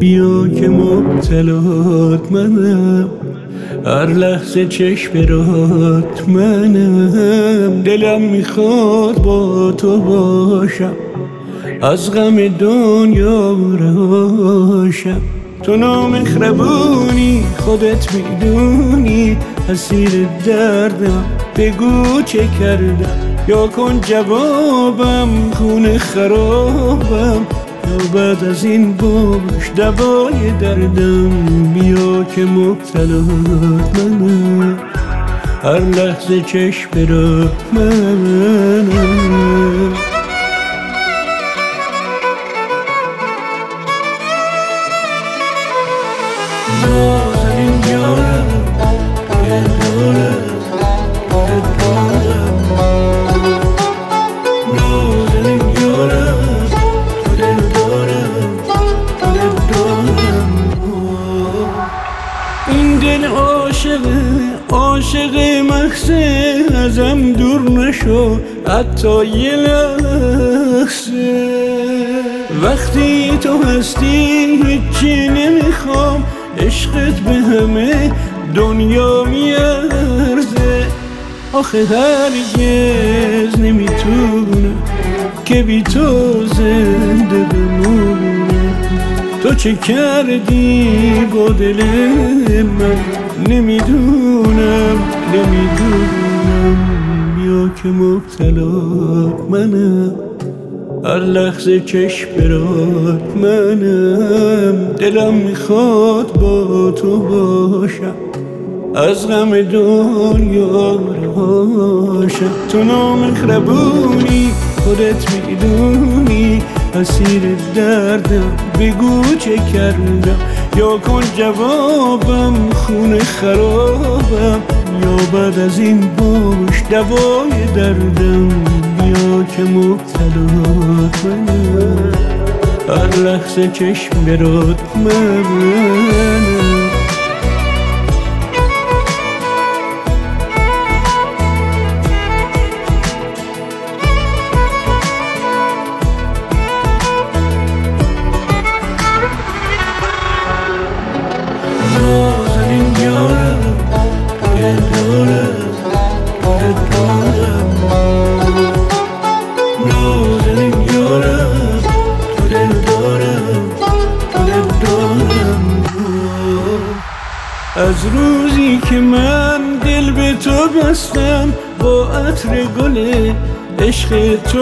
بیا که مبتلات منم، هر لحظه چشم برات منم. دلم میخواد با تو باشم، از غم دنیا رهاشم. تو نامهربونی خودت میدونی، اسیر دردم بگو چه کردم. یا کن جوابم خونه خرابم، یا بعد از این باش دوای دردم. بیا که مبتلات منم، هر لحظه چشم برات منم. نازنین یارم دلدارم دلدارم، نازنین یارم دلدارم دلدارم. این دل عاشق مخزه، ازم دور نشو حتی یه لحظه. وقتی تو هستی هیچی نمیخوام، عشقت به همه دنیا میارزه. آخه هرگز نمیتونم که بی تو زنده بمونم. تو چه کردی با دل من نمیدونم. بیا که مبتلات منم، هر لحظه چشم برات منم. دلم میخواد با تو باشم، از غم دنیا رهاشم. تو نامهربونی خودت میدونی، اسیر دردم بگو چه کردم. یا کن جوابم خونه خرابم، یا بعد از این باش دوای دردم. بیا که مبتلات منم، هر لحظه چشم برات منم. نازنین یارم دلدارم دلدارم، نازنین یارم دلدارم دلدارم. از روزی که من دل به تو بستم، با عطر گل عشق تو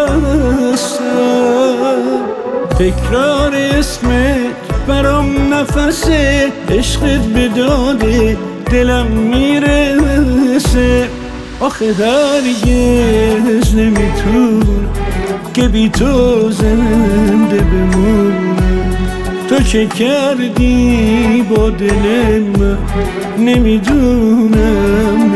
مستم. تکرار اسمت برام نفسه، عشقت به داده دلم میرسه. آخه هرگز نمیتونم که بی تو زنده بمونم. تو چه کردی با دل من نمیدونم.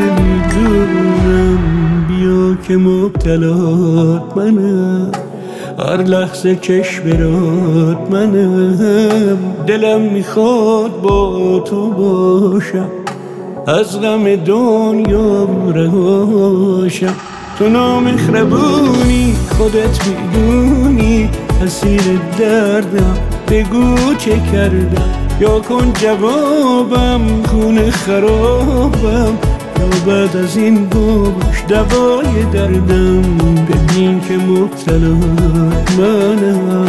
بیا که مبتلات منم، هر لحظه چشم برات منم. دلم میخواد با تو باشم، از غم دنیا رهاشم. تو نامهربونی خودت میدونی، اسیر دردم بگو چه کردم. یا کن جوابم خونه خرابم، یا بعد از این باش دوای دردم. ببین که مبتلات منم.